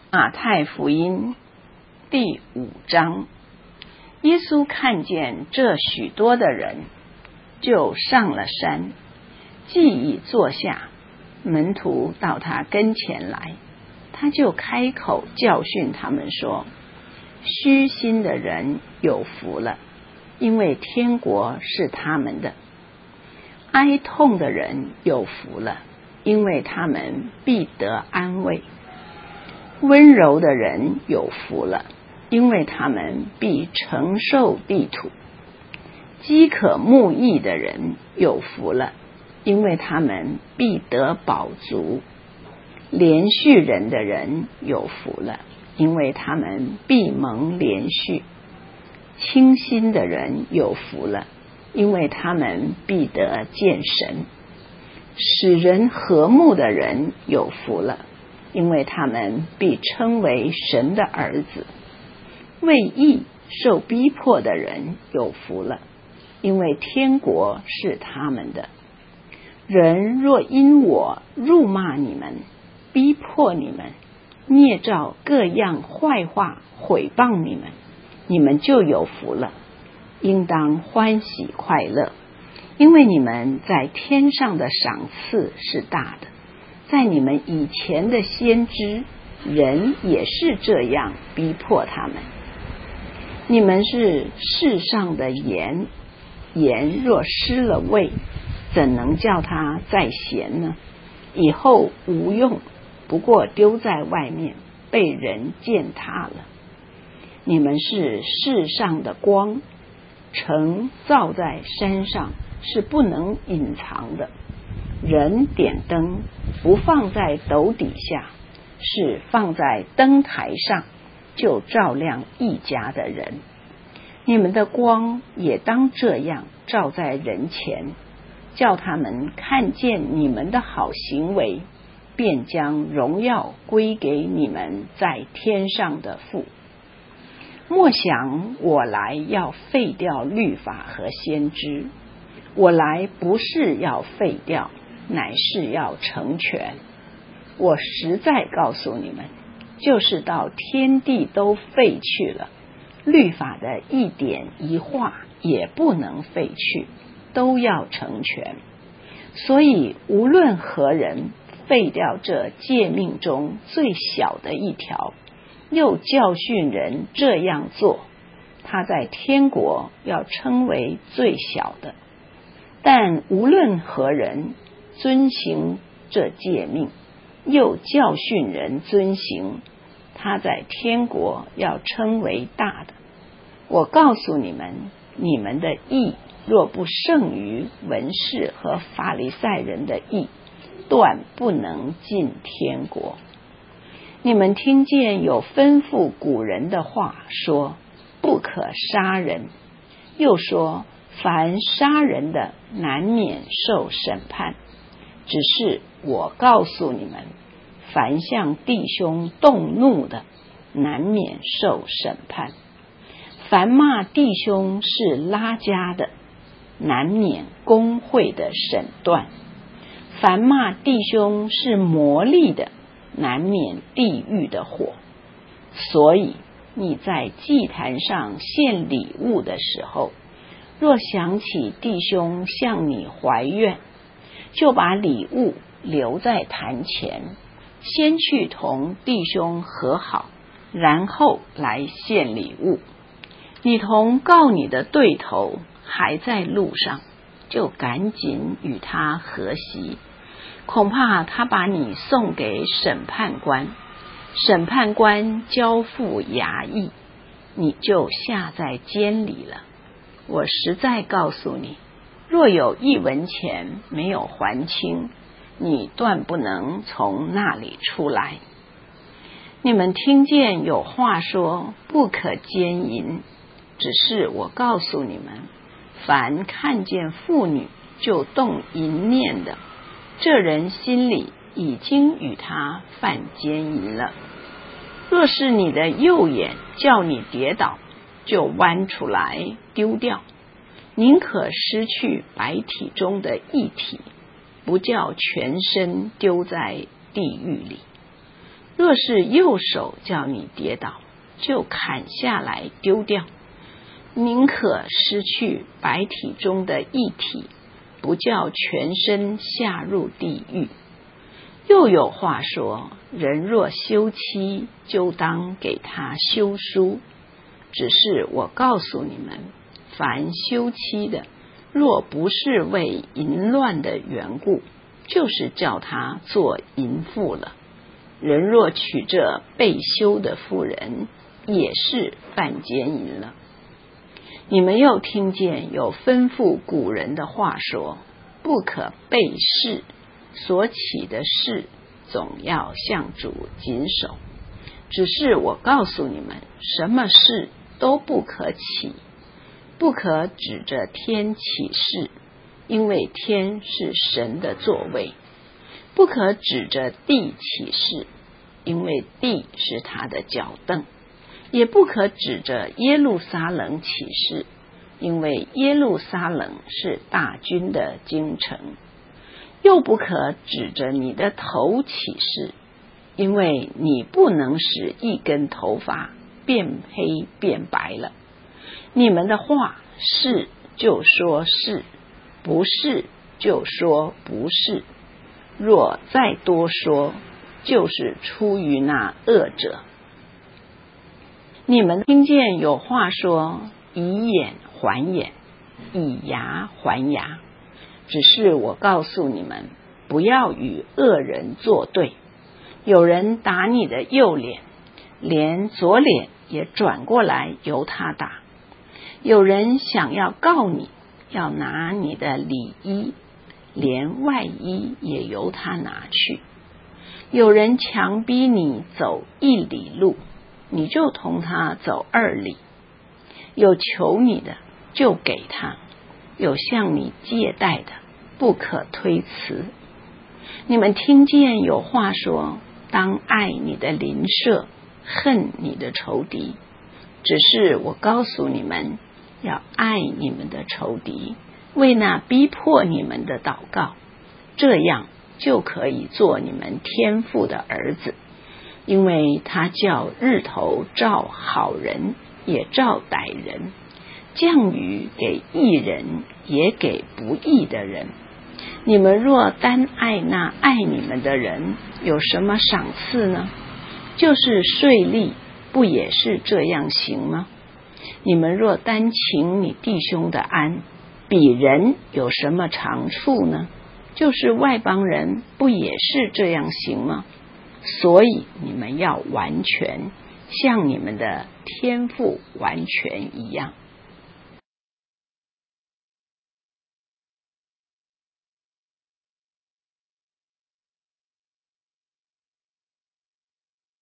马太福音第5章，耶稣看见这许多的人，就上了山，既已坐下，门徒到他跟前来，他就开口教训他们说：虚心的人有福了，因为天国是他们的；哀痛的人有福了，因为他们必得安慰；温柔的人有福了，因为他们必承受地土；饥渴慕义的人有福了，因为他们必得饱足；连续人的人有福了，因为他们必蒙连续；清心的人有福了，因为他们必得见神；使人和睦的人有福了，因为他们必称为神的儿子；为义受逼迫的人有福了，因为天国是他们的。人若因我辱骂你们，逼迫你们，捏造各样坏话毁谤你们，你们就有福了，应当欢喜快乐，因为你们在天上的赏赐是大的。在你们以前的先知，人也是这样逼迫他们。你们是世上的盐，盐若失了味，怎能叫它再咸呢？以后无用，不过丢在外面，被人践踏了。你们是世上的光，城造在山上，是不能隐藏的。人点灯，不放在斗底下，是放在灯台上，就照亮一家的人。你们的光也当这样照在人前，叫他们看见你们的好行为，便将荣耀归给你们在天上的父。莫想我来要废掉律法和先知，我来不是要废掉，乃是要成全。我实在告诉你们，就是到天地都废去了，律法的一点一画也不能废去，都要成全。所以无论何人废掉这诫命中最小的一条，又教训人这样做，他在天国要称为最小的；但无论何人遵行这诫命，又教训人遵行，他在天国要称为大的。我告诉你们，你们的义若不胜于文士和法利赛人的义，断不能进天国。你们听见有吩咐古人的话，说不可杀人，又说凡杀人的难免受审判。只是我告诉你们，凡向弟兄动怒的，难免受审判；凡骂弟兄是拉加的，难免公会的审断；凡骂弟兄是魔力的，难免地狱的火。所以你在祭坛上献礼物的时候，若想起弟兄向你怀怨，就把礼物留在坛前，先去同弟兄和好，然后来献礼物。你同告你的对头还在路上，就赶紧与他和席，恐怕他把你送给审判官，审判官交付衙役，你就下在监里了。我实在告诉你，若有1文钱没有还清，你断不能从那里出来。你们听见有话说不可奸淫，只是我告诉你们，凡看见妇女就动淫念的，这人心里已经与他犯奸淫了。若是你的右眼叫你跌倒，就剜出来丢掉，宁可失去百体中的一体，不叫全身丢在地狱里。 若是右手叫你跌倒，就砍下来丢掉。宁可失去百体中的一体，不叫全身下入地狱。又有话说，人若休妻，就当给他休书。只是我告诉你们，凡休妻的，若不是为淫乱的缘故，就是叫他做淫妇了。人若娶这被休的妇人，也是犯奸淫了。你们又听见有吩咐古人的话说，不可背誓，所起的誓总要向主谨守。只是我告诉你们，什么事都不可起，不可指着天起誓，因为天是神的座位；不可指着地起誓，因为地是他的脚凳；也不可指着耶路撒冷起誓，因为耶路撒冷是大军的京城；又不可指着你的头起誓，因为你不能使一根头发变黑变白了。你们的话是就说是，不是就说不是。若再多说，就是出于那恶者。你们听见有话说，以眼还眼，以牙还牙。只是我告诉你们，不要与恶人作对。有人打你的右脸，连左脸也转过来由他打。有人想要告你，要拿你的里衣，连外衣也由他拿去。有人强逼你走1里路，你就同他走2里。有求你的，就给他；有向你借贷的，不可推辞。你们听见有话说，当爱你的邻舍，恨你的仇敌。只是我告诉你们，要爱你们的仇敌，为那逼迫你们的祷告，这样就可以做你们天父的儿子。因为他叫日头照好人，也照歹人，降雨给义人，也给不义的人。你们若单爱那爱你们的人，有什么赏赐呢？就是税吏，不也是这样行吗？你们若单请你弟兄的安，比人有什么长处呢？就是外邦人，不也是这样行吗？所以你们要完全，像你们的天父完全一样。